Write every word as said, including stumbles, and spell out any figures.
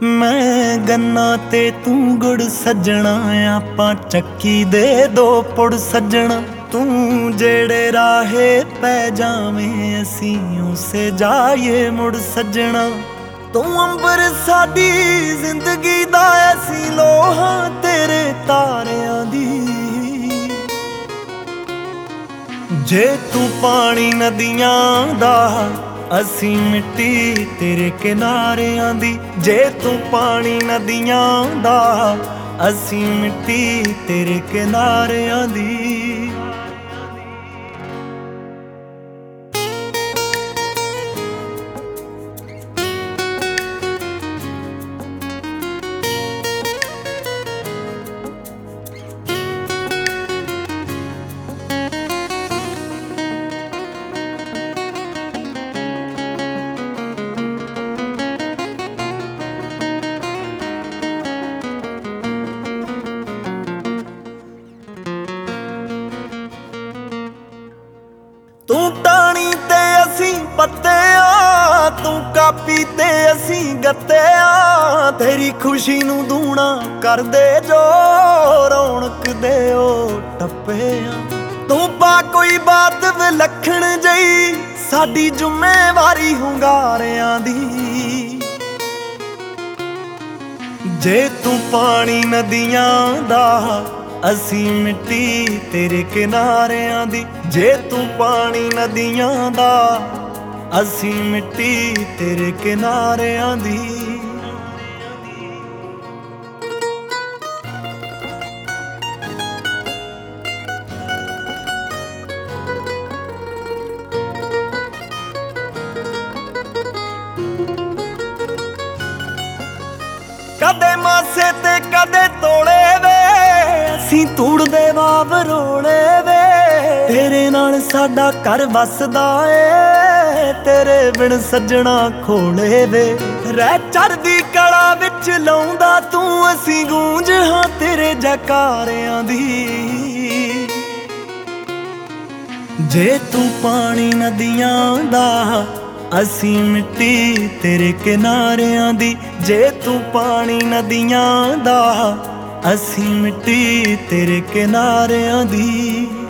मैं गन्ना ते तू गुड़ सज्जणा, आपां चक्की दे दो पुड़ सज्जणा। तू जेड़े राहे पै जावें असीं उसे जाइए मुड़ सज्जणा। तू अंबर साडी जिंदगी दा असीं लोहां तेरे तारियां दी। जे तू पानी नदियां दा असीं मिट्टी तेरे किनारियां दी। जे तू पानी नदियां दा असीं मिट्टी तेरे किनारियां दी। तू टाणी ते असीं पत्ते आ, तू कापी ते असीं गत्ते आ। तेरी खुशी नूं दूना कर दे जो रौनक दे ओ टप्पे आ। तू पा कोई बात विलखण जई साडी जुम्मेवारी हुंगारियां दी। जे तू पानी नदियां दा असीं मिट्टी तेरे किनारियां दी। जे तू पानी नदियां दा असीं मिट्टी तेरे किनारियां दी। कदे मासे ते कदे तोड़े वे असीं तूड़दे वाव रोले वे। तेरे नाल साडा घर वसदा ए तेरे बिन सज्जणा खोले वे। रह चढ़दी कला विच लाउंदा तू असीं गूंज हां तेरे जकारियां दी। जे तू पानी नदियां दा असीं मिट्टी तेरे किनारियां दी। जे तू पानी नदियां दा असीं मिट्टी तेरे किनारियां दी।